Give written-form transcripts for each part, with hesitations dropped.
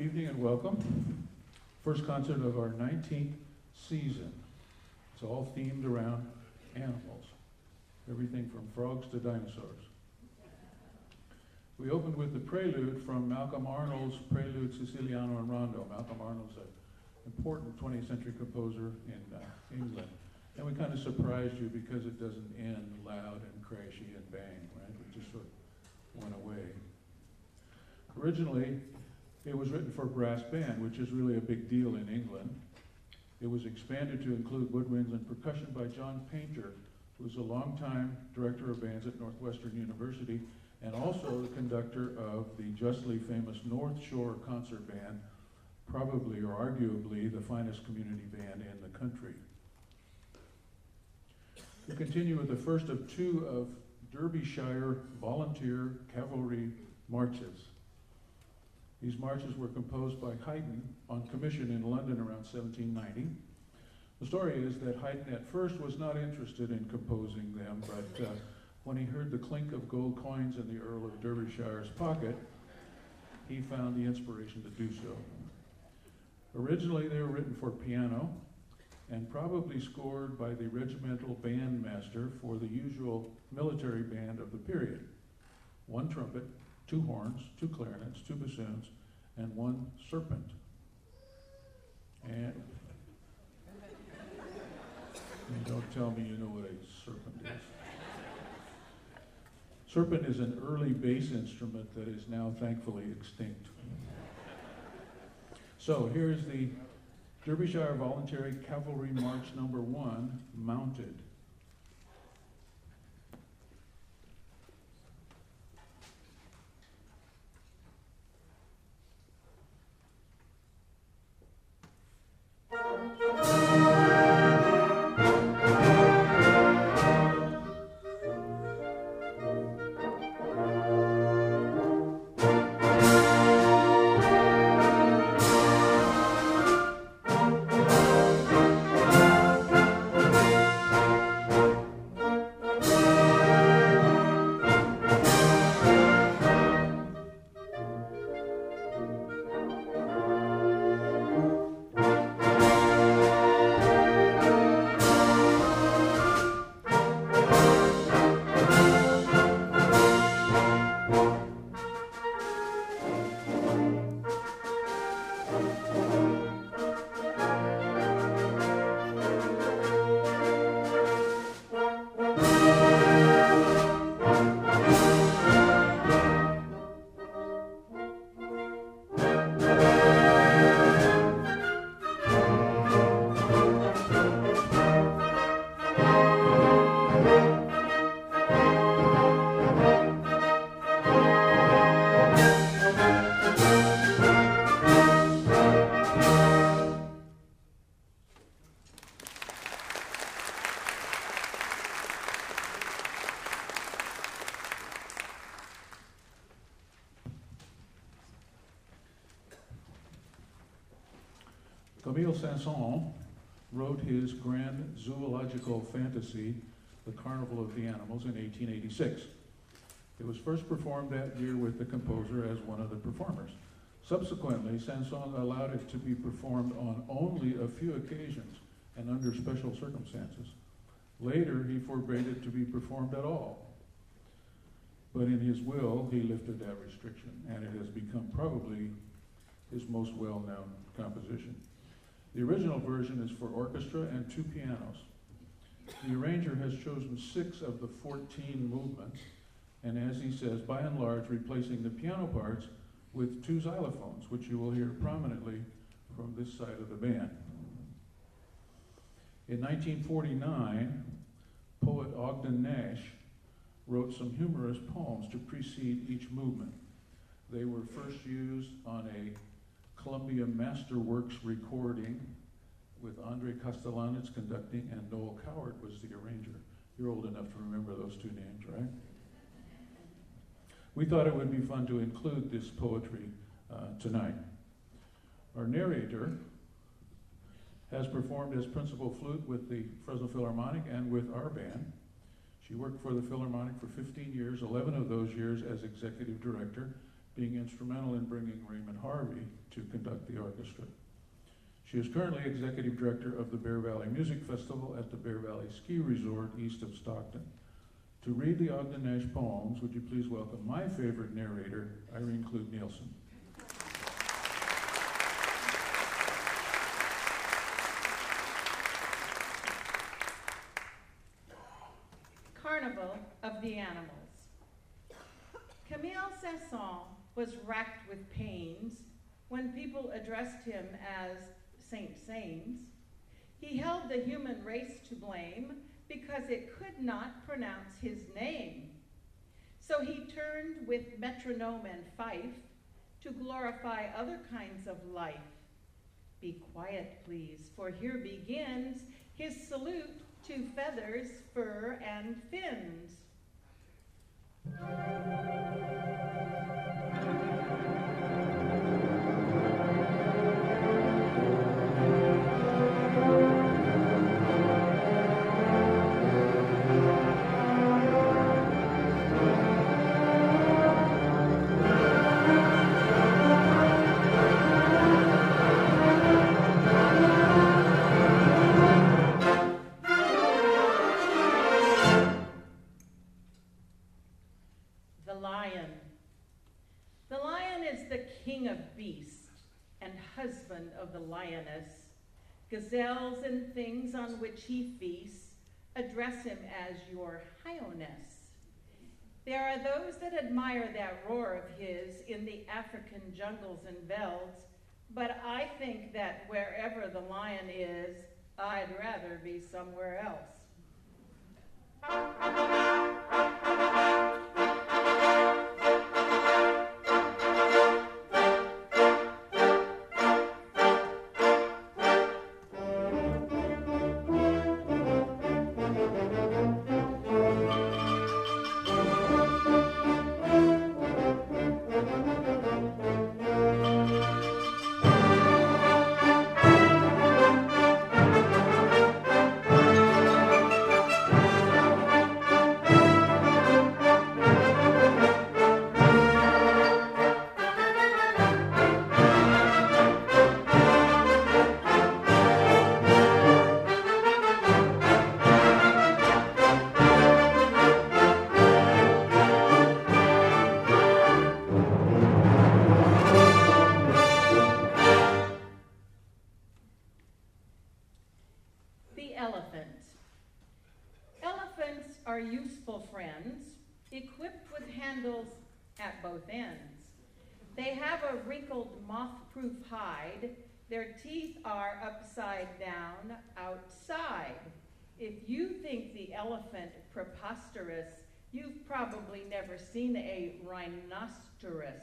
evening and welcome. First concert of our 19th season. It's all themed around animals. Everything from frogs to dinosaurs. We opened with the prelude from Malcolm Arnold's Prelude Siciliano and Rondo. Malcolm Arnold's an important 20th century composer in England. And we kind of surprised you because it doesn't end loud and crashy and bang, right? It just sort of went away. Originally, it was written for brass band, which is really a big deal in England. It was expanded to include woodwinds and percussion by John Painter, who was a longtime director of bands at Northwestern University and also the conductor of the justly famous North Shore Concert Band, probably or arguably the finest community band in the country. We continue with the first of two of Derbyshire volunteer cavalry marches. These marches were composed by Haydn on commission in London around 1790. The story is that Haydn at first was not interested in composing them, but when he heard the clink of gold coins in the Earl of Derbyshire's pocket, he found the inspiration to do so. Originally, they were written for piano and probably scored by the regimental bandmaster for the usual military band of the period. One trumpet, two horns, two clarinets, two bassoons, and one serpent. And don't tell me you know what a serpent is. Serpent is an early bass instrument that is now thankfully extinct. So here's the Derbyshire Voluntary Cavalry March Number 1, Mounted. Camille Saint-Saëns wrote his grand zoological fantasy, The Carnival of the Animals, in 1886. It was first performed that year with the composer as one of the performers. Subsequently, Saint-Saëns allowed it to be performed on only a few occasions and under special circumstances. Later, he forbade it to be performed at all. But in his will, he lifted that restriction, and it has become probably his most well-known composition. The original version is for orchestra and two pianos. The arranger has chosen 6 of the 14 movements, and as he says, by and large, replacing the piano parts with 2 xylophones, which you will hear prominently from this side of the band. In 1949, poet Ogden Nash wrote some humorous poems to precede each movement. They were first used on a Columbia Masterworks recording with Andre Castellanos conducting, and Noel Coward was the arranger. You're old enough to remember those 2 names, right? We thought it would be fun to include this poetry tonight. Our narrator has performed as principal flute with the Fresno Philharmonic and with our band. She worked for the Philharmonic for 15 years, 11 of those years as executive director, being instrumental in bringing Raymond Harvey to conduct the orchestra. She is currently executive director of the Bear Valley Music Festival at the Bear Valley Ski Resort east of Stockton. To read the Ogden Nash poems, would you please welcome my favorite narrator, Irene Klug Nielsen. Carnival of the Animals. Camille Saint-Saëns was racked with pains when people addressed him as Saint Saëns. He held the human race to blame because it could not pronounce his name. So he turned with metronome and fife to glorify other kinds of life. Be quiet, please, for here begins his salute to feathers, fur, and fins. Of the lioness, gazelles and things on which he feasts address him as your highness. There are those that admire that roar of his in the African jungles and velds, but I think that wherever the lion is, I'd rather be somewhere else. Are useful friends, equipped with handles at both ends. They have a wrinkled moth-proof hide. Their teeth are upside down outside. If you think the elephant preposterous, you've probably never seen a rhinoceros.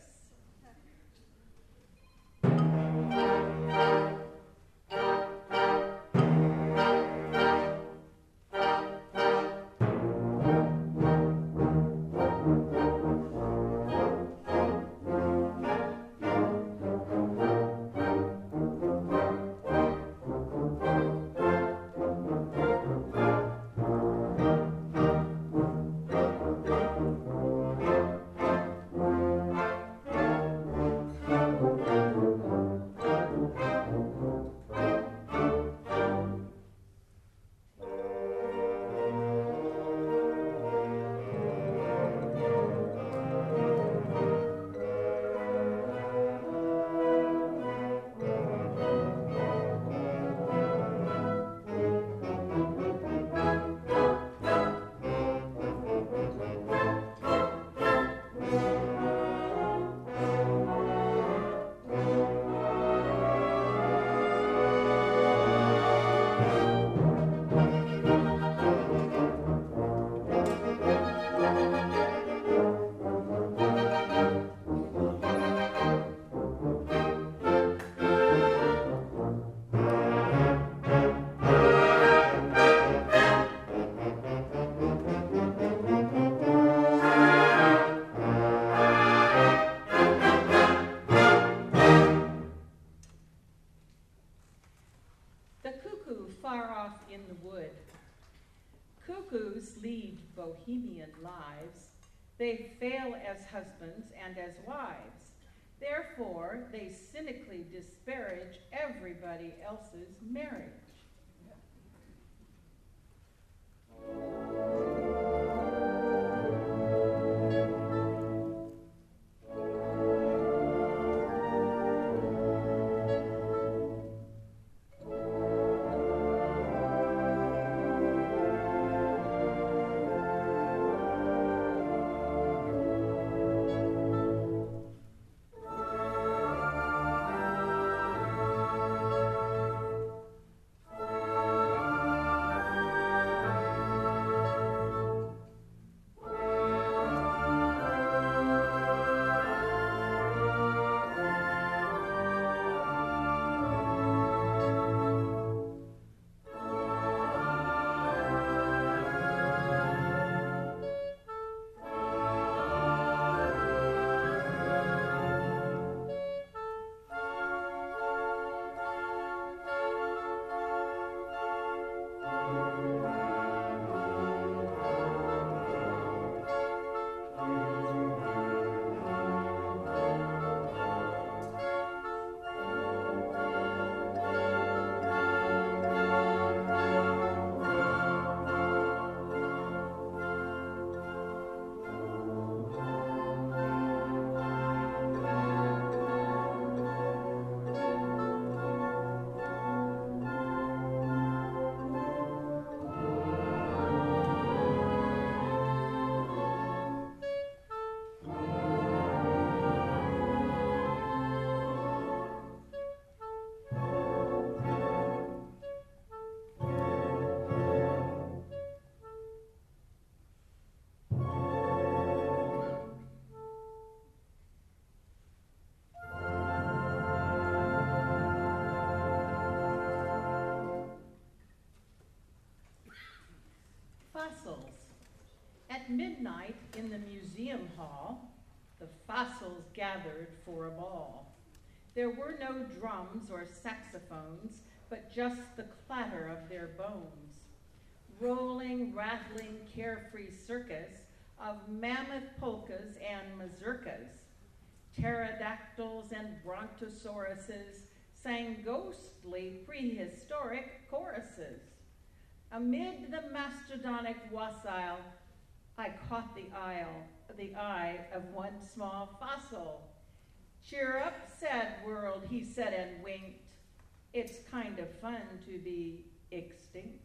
Cuckoos lead bohemian lives. They fail as husbands and as wives. Therefore, they cynically disparage everybody else's marriage. Fossils. At midnight in the museum hall, the fossils gathered for a ball. There were no drums or saxophones, but just the clatter of their bones. Rolling, rattling, carefree circus of mammoth polkas and mazurkas. Pterodactyls and brontosauruses sang ghostly prehistoric choruses. Amid the mastodonic wassail, I caught the eye of one small fossil. Cheer up, sad world, he said and winked. It's kind of fun to be extinct.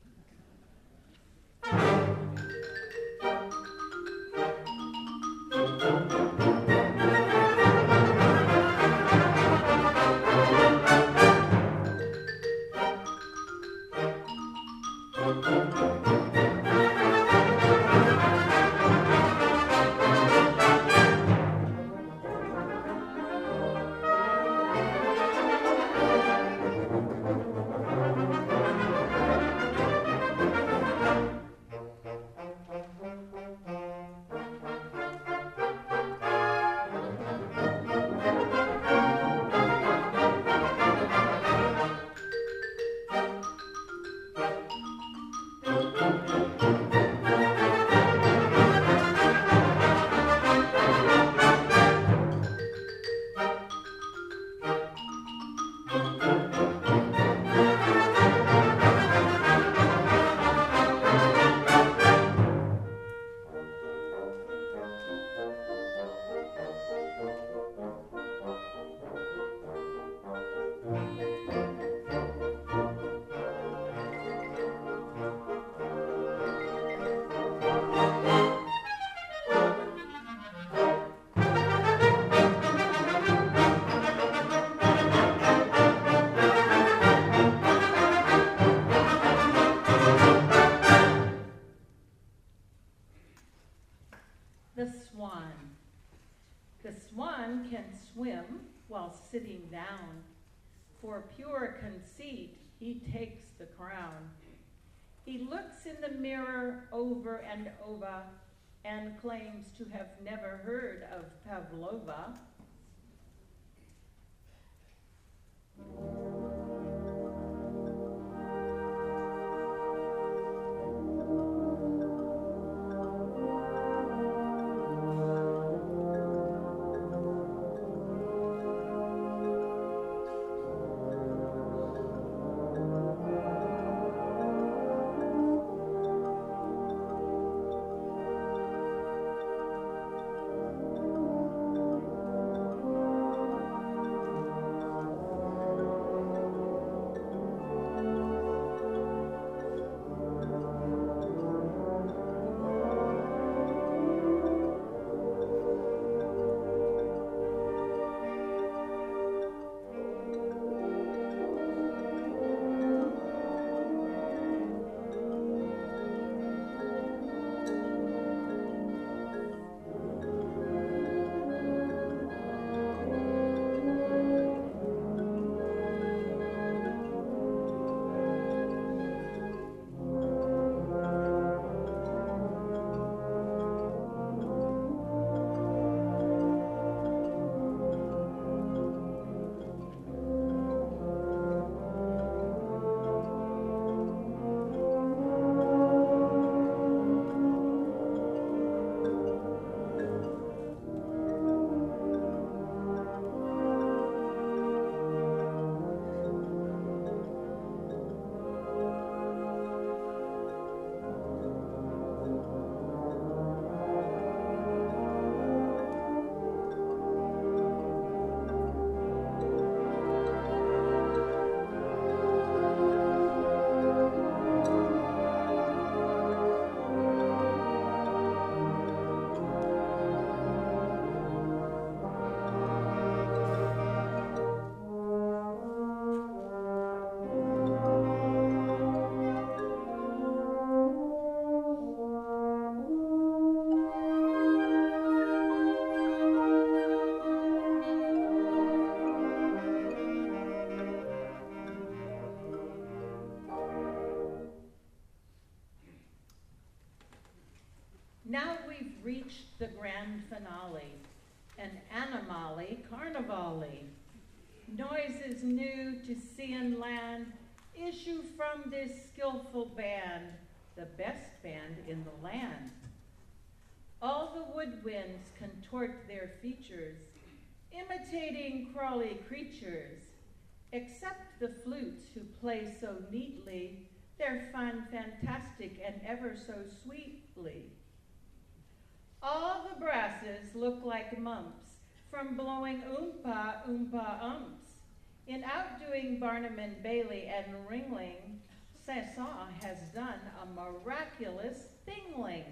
The swan. The swan can swim while sitting down. For pure conceit, he takes the crown. He looks in the mirror over and over and claims to have never heard of Pavlova. Now we've reached the grand finale, an animale carnivale. Noises new to sea and land issue from this skillful band, the best band in the land. All the woodwinds contort their features, imitating crawly creatures, except the flutes who play so neatly their fun, fantastic, and ever so sweetly. All the brasses look like mumps from blowing oompa oompa umps. In outdoing Barnum and Bailey and Ringling, Saint-Saëns has done a miraculous thingling.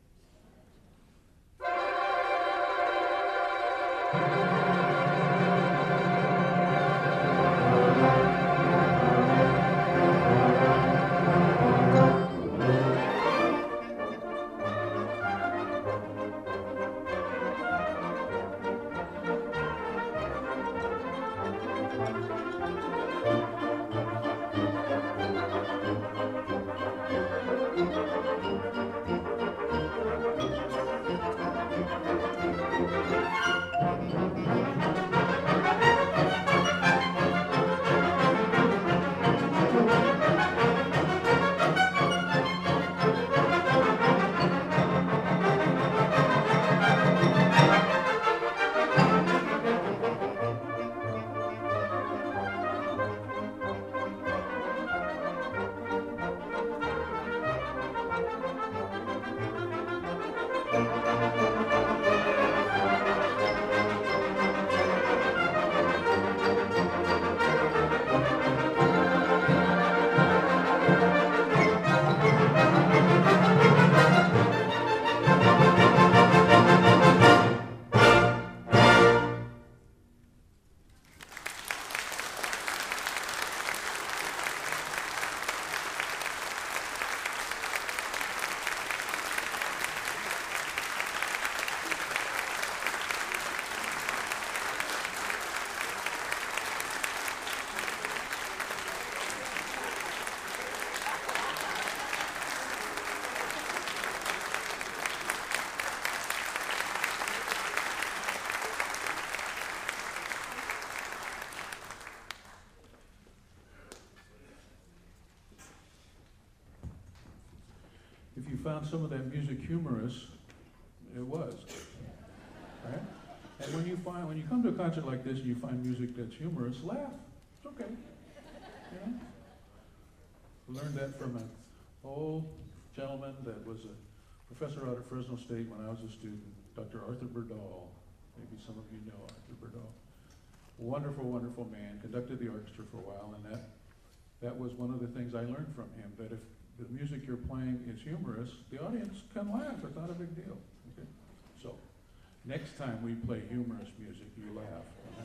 If you found some of that music humorous, it was, right? And when you come to a concert like this and you find music that's humorous, laugh. It's okay. You know? Learned that from an old gentleman that was a professor out at Fresno State when I was a student, Dr. Arthur Berdahl. Maybe some of you know Arthur Berdahl. Wonderful, wonderful man. Conducted the orchestra for a while, and that was one of the things I learned from him, that if the music you're playing is humorous, the audience can laugh. It's not a big deal. Okay? So, next time we play humorous music, you laugh.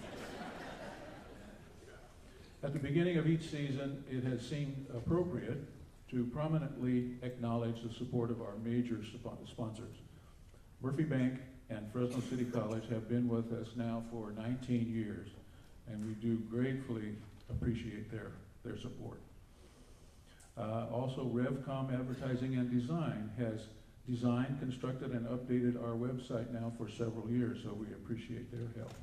At the beginning of each season, it has seemed appropriate to prominently acknowledge the support of our major sponsors. Murphy Bank and Fresno City College have been with us now for 19 years, and we do gratefully appreciate their support. Also, RevCom Advertising and Design has designed, constructed, and updated our website now for several years, so we appreciate their help.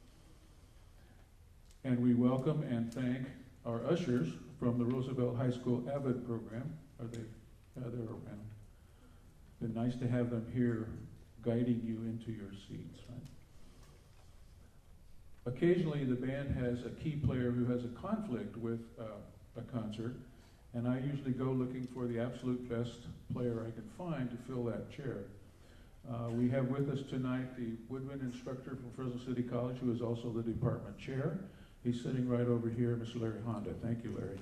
And we welcome and thank our ushers from the Roosevelt High School AVID program. Are they? Yeah, they're around. Been nice to have them here guiding you into your seats, right? Occasionally, the band has a key player who has a conflict with a concert, and I usually go looking for the absolute best player I can find to fill that chair. We have with us tonight the woodwind instructor from Fresno City College, who is also the department chair. He's sitting right over here, Mr. Larry Honda. Thank you, Larry.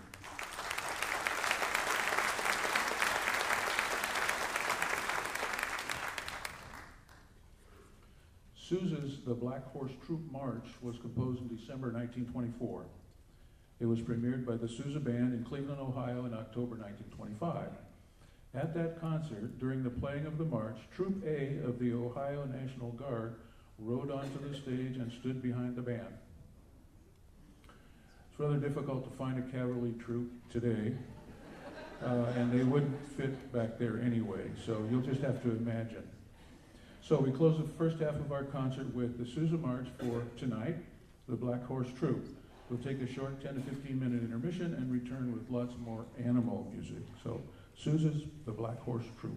Sousa's The Black Horse Troop March was composed in December 1924. It was premiered by the Sousa Band in Cleveland, Ohio in October 1925. At that concert, during the playing of the march, Troop A of the Ohio National Guard rode onto the stage and stood behind the band. It's rather difficult to find a cavalry troop today, and they wouldn't fit back there anyway, so you'll just have to imagine. So we close the first half of our concert with the Sousa March for tonight, the Black Horse Troupe. We'll take a short 10 to 15-minute intermission and return with lots more animal music. So Sousa's the Black Horse Troupe.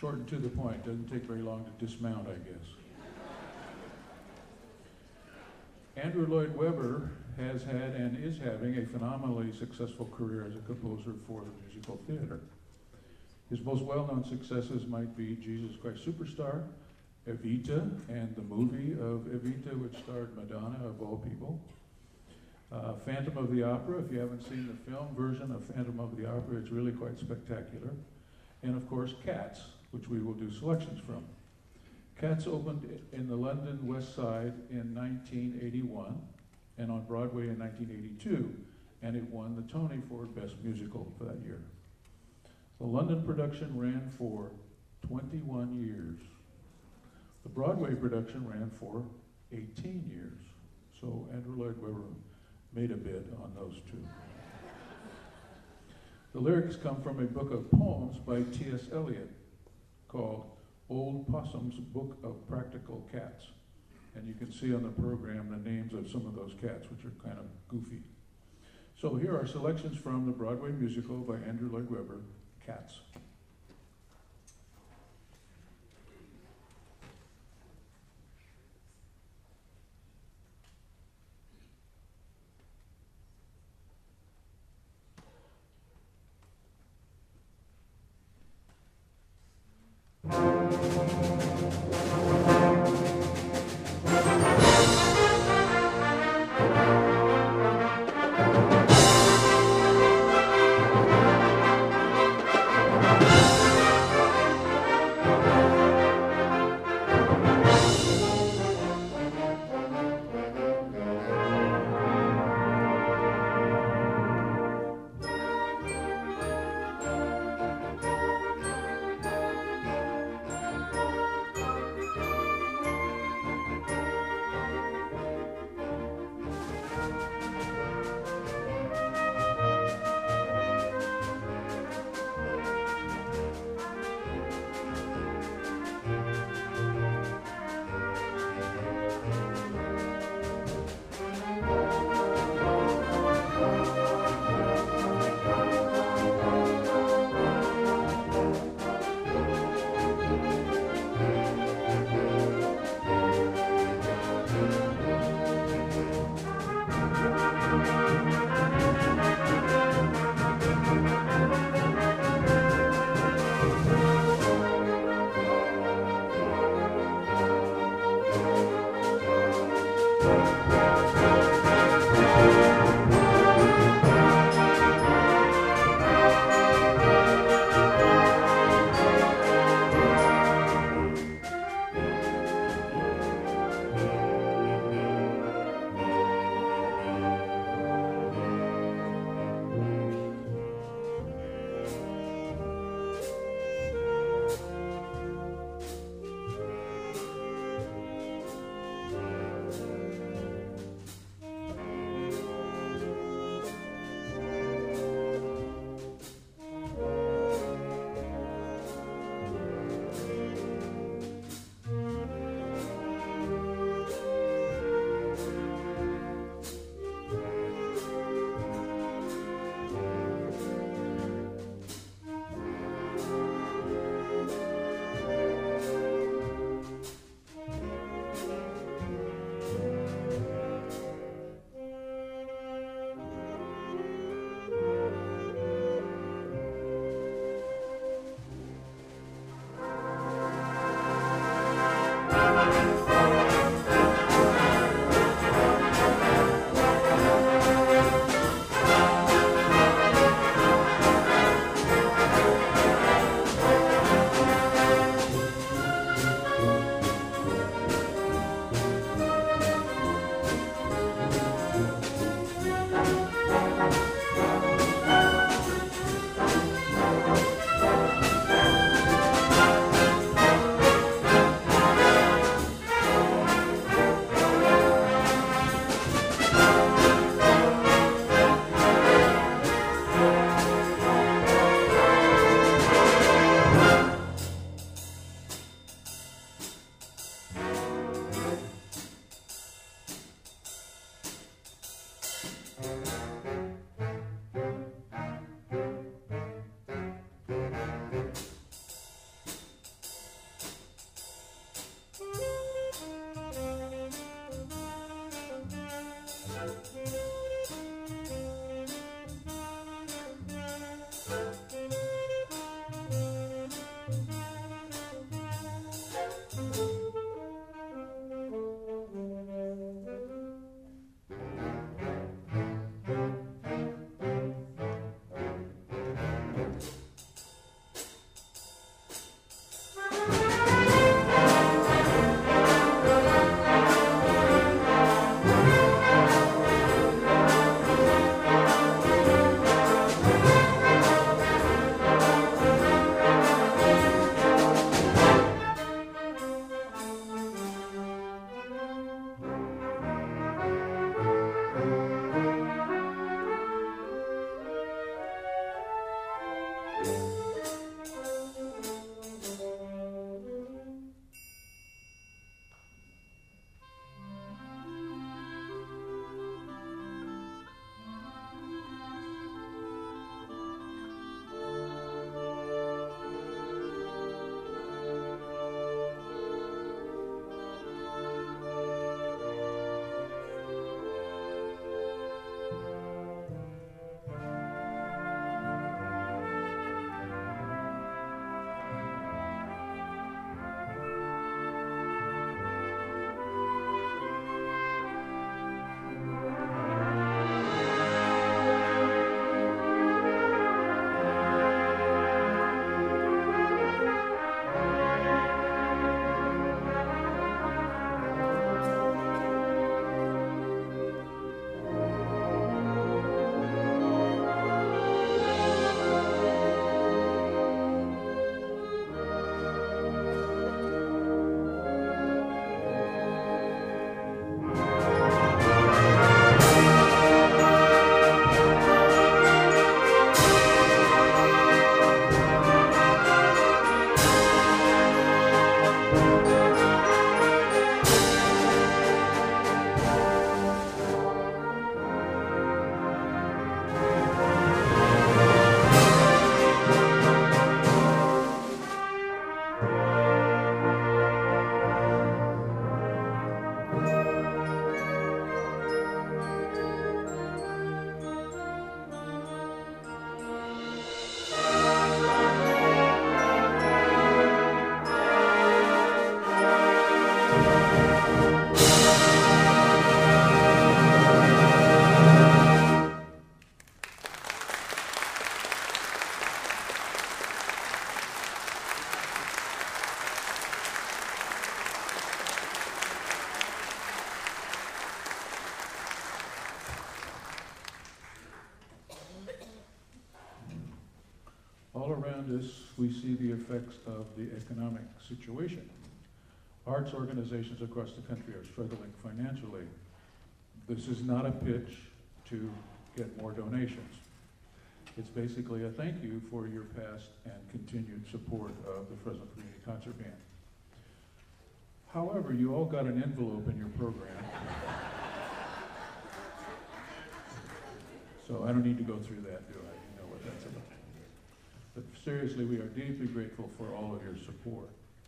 Short and to the point. Doesn't take very long to dismount, I guess. Andrew Lloyd Webber has had and is having a phenomenally successful career as a composer for the musical theater. His most well-known successes might be Jesus Christ Superstar, Evita, and the movie of Evita, which starred Madonna, of all people. Phantom of the Opera, if you haven't seen the film version of Phantom of the Opera, it's really quite spectacular. And of course, Cats, which we will do selections from. Cats opened in the London West Side in 1981 and on Broadway in 1982, and it won the Tony for Best Musical for that year. The London production ran for 21 years. The Broadway production ran for 18 years. So Andrew Lloyd Webber made a bid on those two. The lyrics come from a book of poems by T.S. Eliot called Old Possum's Book of Practical Cats. And you can see on the program the names of some of those cats, which are kind of goofy. So here are selections from the Broadway musical by Andrew Lloyd Webber, Cats. All around us, we see the effects of the economic situation. Arts organizations across the country are struggling financially. This is not a pitch to get more donations. It's basically a thank you for your past and continued support of the Fresno Community Concert Band. However, you all got an envelope in your program. So I don't need to go through that, do I? You know what that's about. But seriously, we are deeply grateful for all of your support.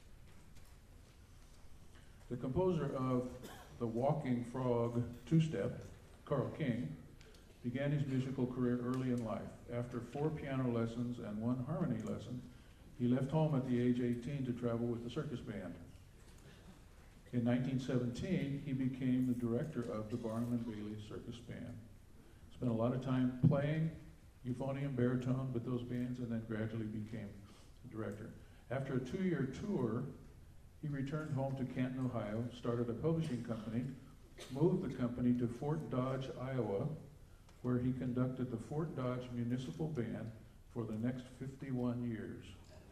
The composer of the Walking Frog two-step, Carl King, began his musical career early in life. After 4 piano lessons and 1 harmony lesson, he left home at the age 18 to travel with the circus band. In 1917, he became the director of the Barnum and Bailey Circus Band. Spent a lot of time playing euphonium, baritone with those bands, and then gradually became the director. After a 2-year tour, he returned home to Canton, Ohio, started a publishing company, moved the company to Fort Dodge, Iowa, where he conducted the Fort Dodge Municipal Band for the next 51 years.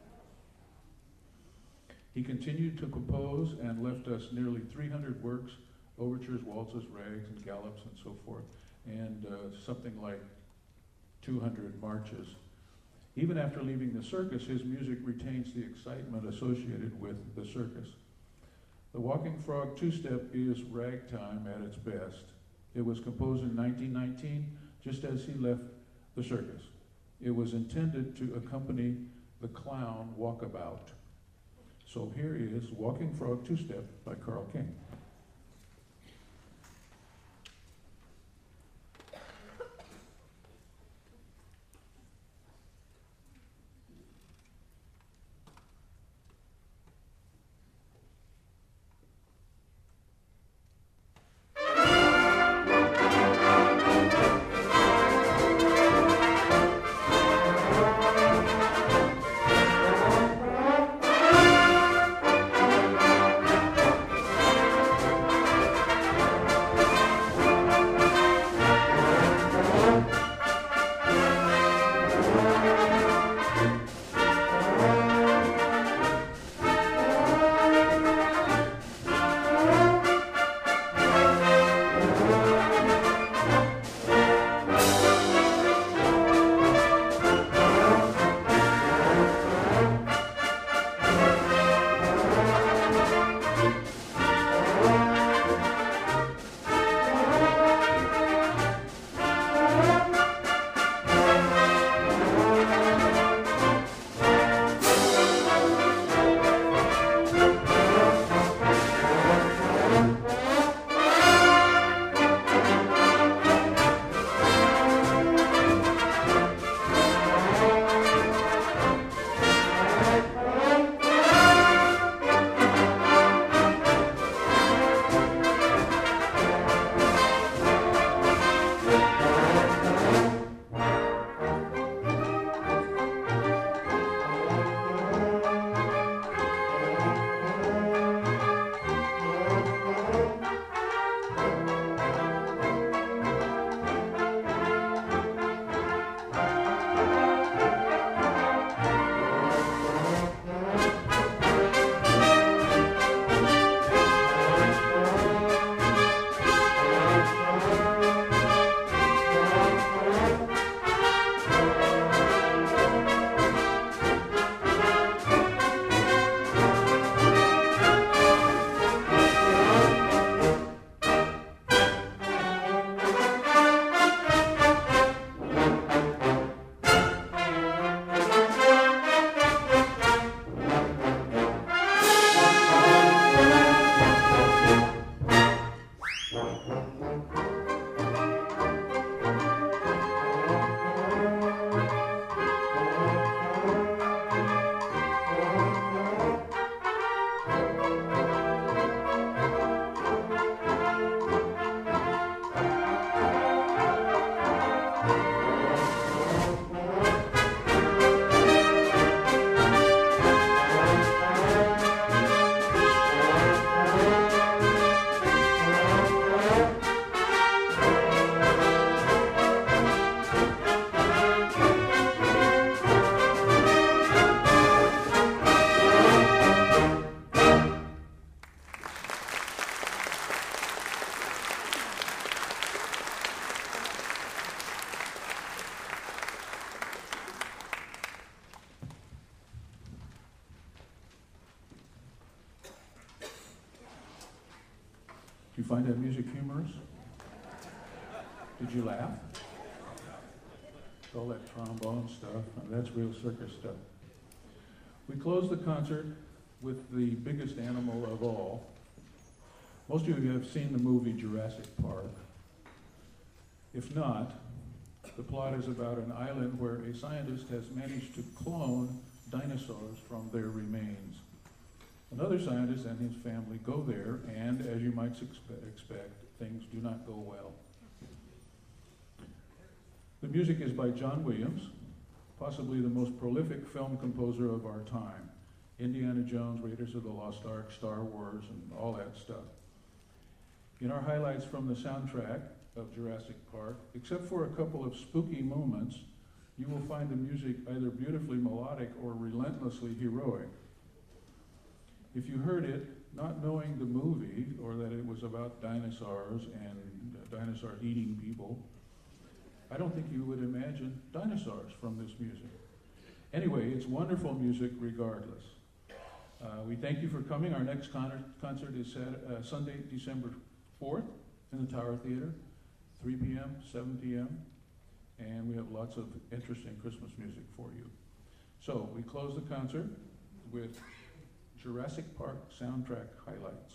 He continued to compose and left us nearly 300 works, overtures, waltzes, rags, and gallops, and so forth, and something like 200 marches. Even after leaving the circus, his music retains the excitement associated with the circus. The Walking Frog two-step is ragtime at its best. It was composed in 1919, just as he left the circus. It was intended to accompany the clown walkabout. So here is Walking Frog two-step by Carl King. find that music humorous? Did you laugh? All that trombone stuff, that's real circus stuff. We closed the concert with the biggest animal of all. Most of you have seen the movie Jurassic Park. If not, the plot is about an island where a scientist has managed to clone dinosaurs from their remains. Another scientist and his family go there, and as you might expect, things do not go well. The music is by John Williams, possibly the most prolific film composer of our time. Indiana Jones, Raiders of the Lost Ark, Star Wars, and all that stuff. In our highlights from the soundtrack of Jurassic Park, except for a couple of spooky moments, you will find the music either beautifully melodic or relentlessly heroic. If you heard it, not knowing the movie, or that it was about dinosaurs and dinosaur eating people, I don't think you would imagine dinosaurs from this music. Anyway, it's wonderful music regardless. We thank you for coming. Our next concert is Sunday, December 4th in the Tower Theater, 3 p.m., 7 p.m., and we have lots of interesting Christmas music for you. So we close the concert with Jurassic Park soundtrack highlights.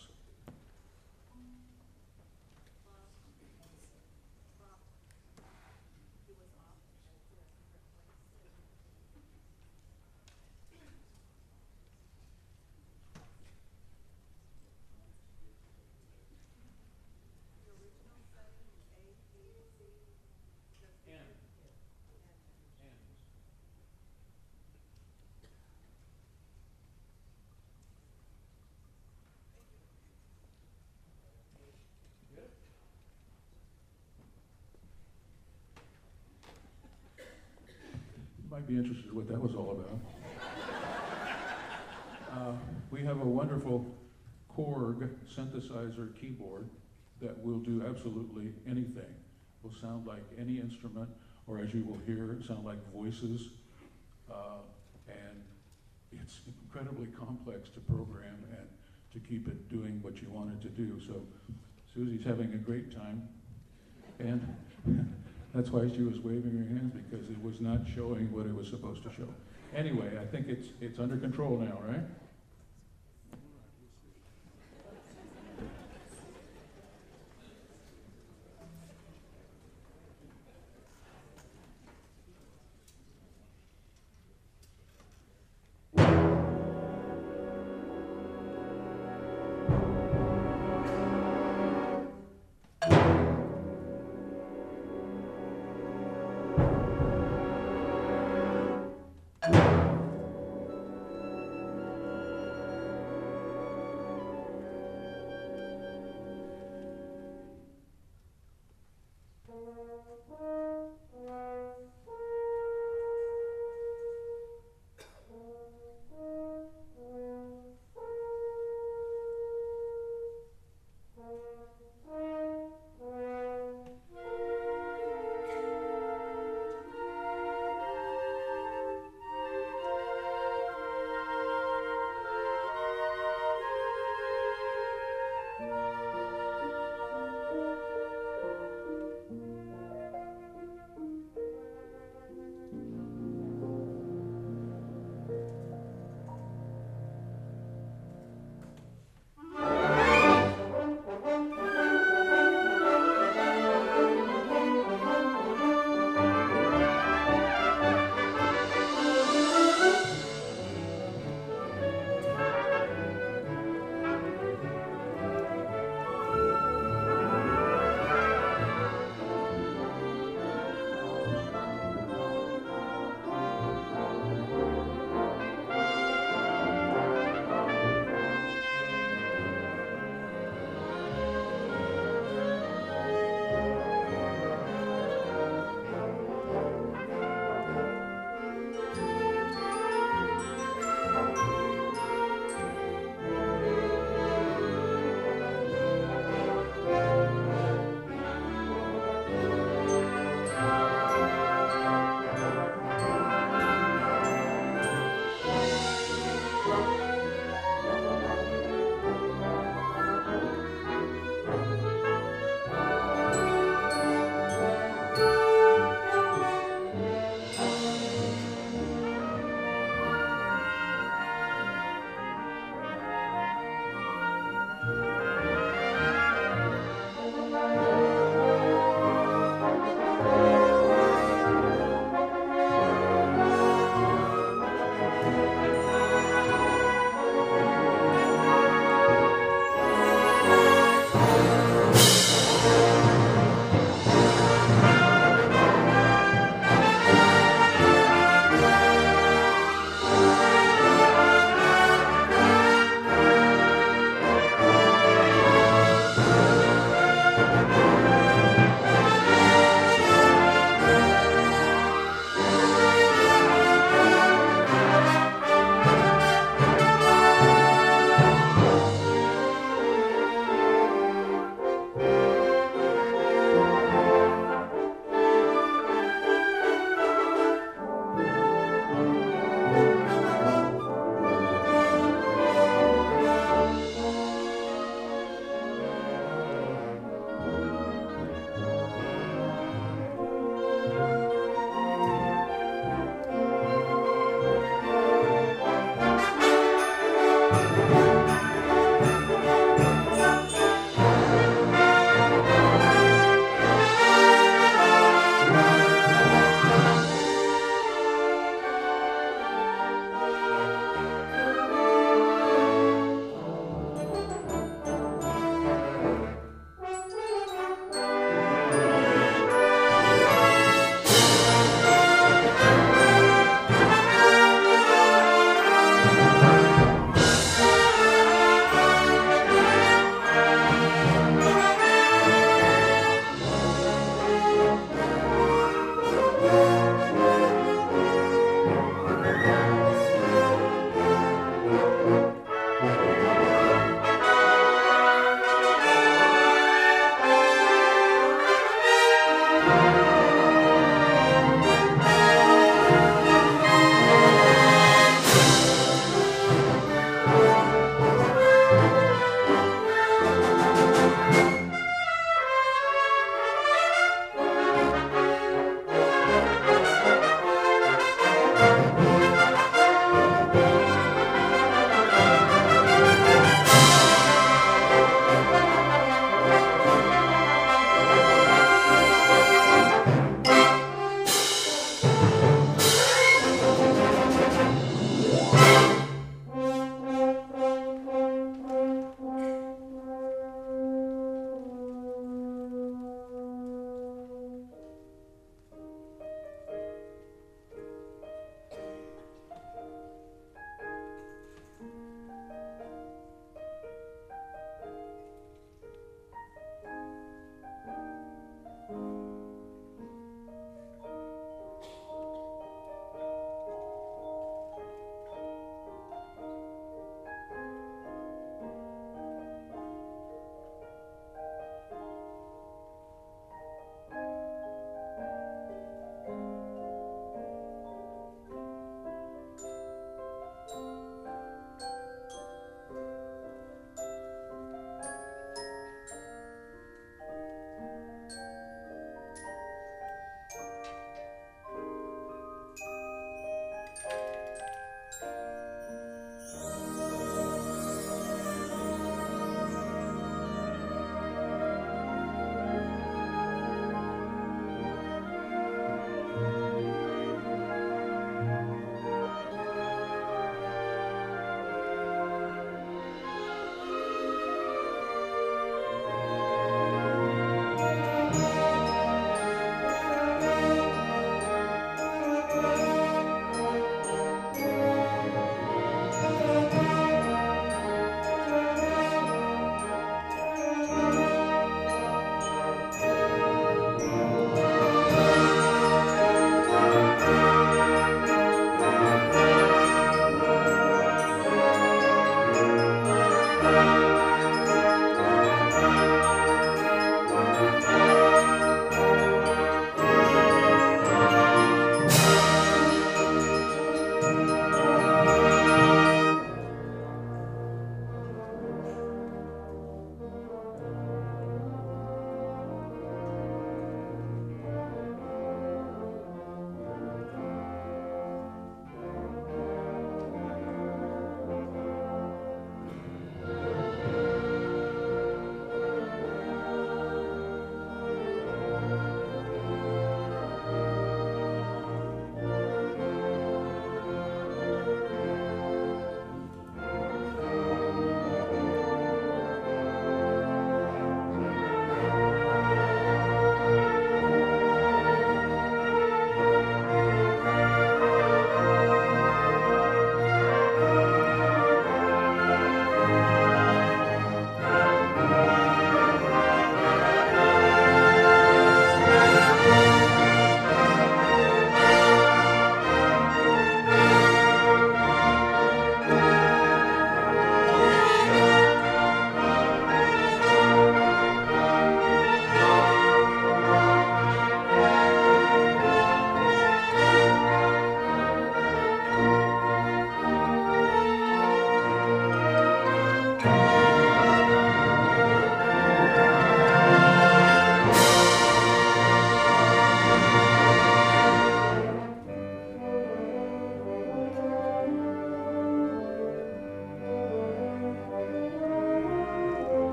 Might be interested in what that was all about. We have a wonderful Korg synthesizer keyboard that will do absolutely anything. Will sound like any instrument, or as you will hear, sound like voices. And it's incredibly complex to program and to keep it doing what you want it to do. So Susie's having a great time. And that's why she was waving her hands, because it was not showing what it was supposed to show. Anyway, I think it's under control now, right?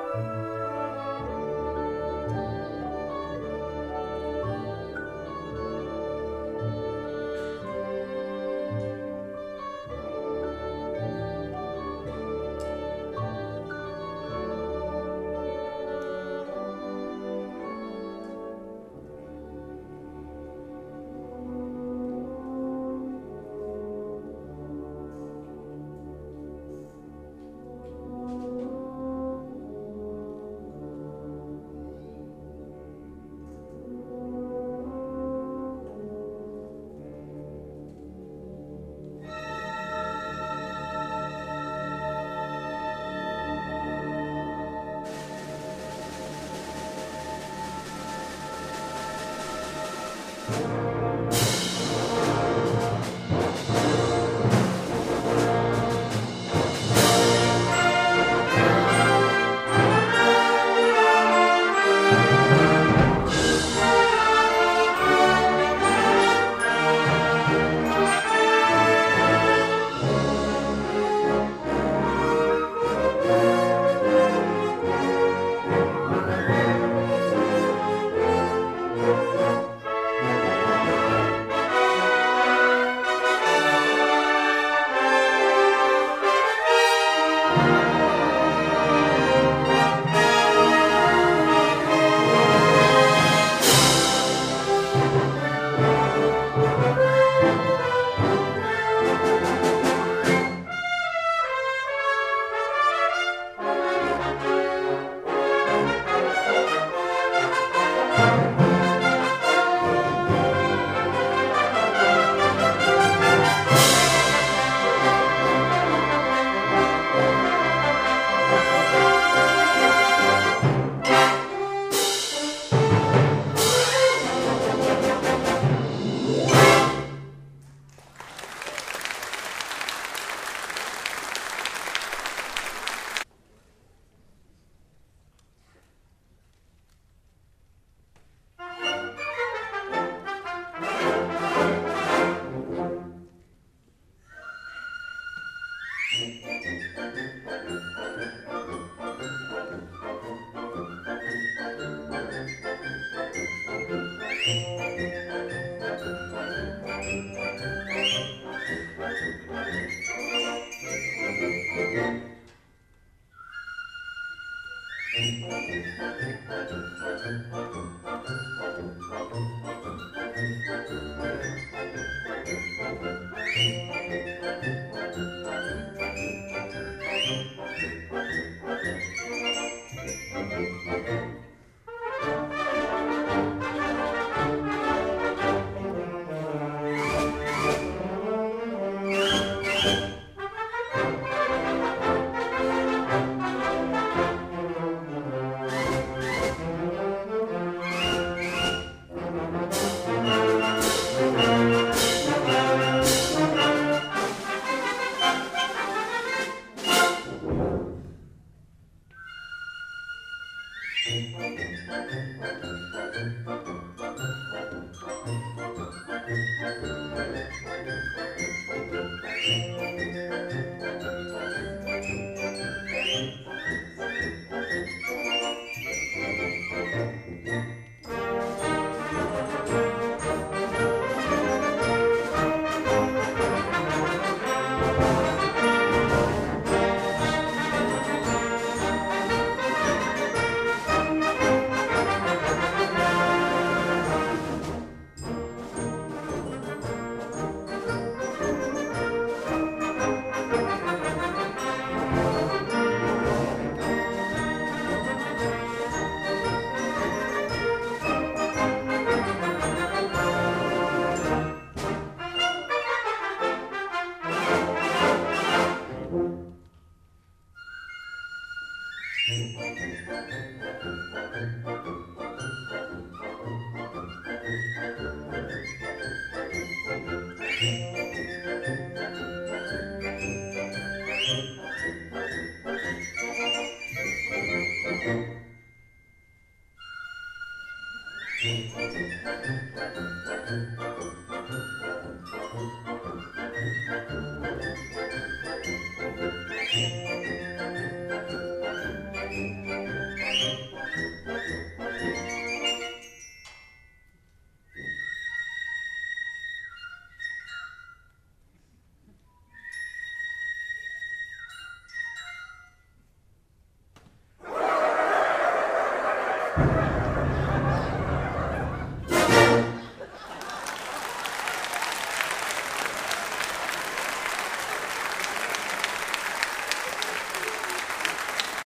Thank you.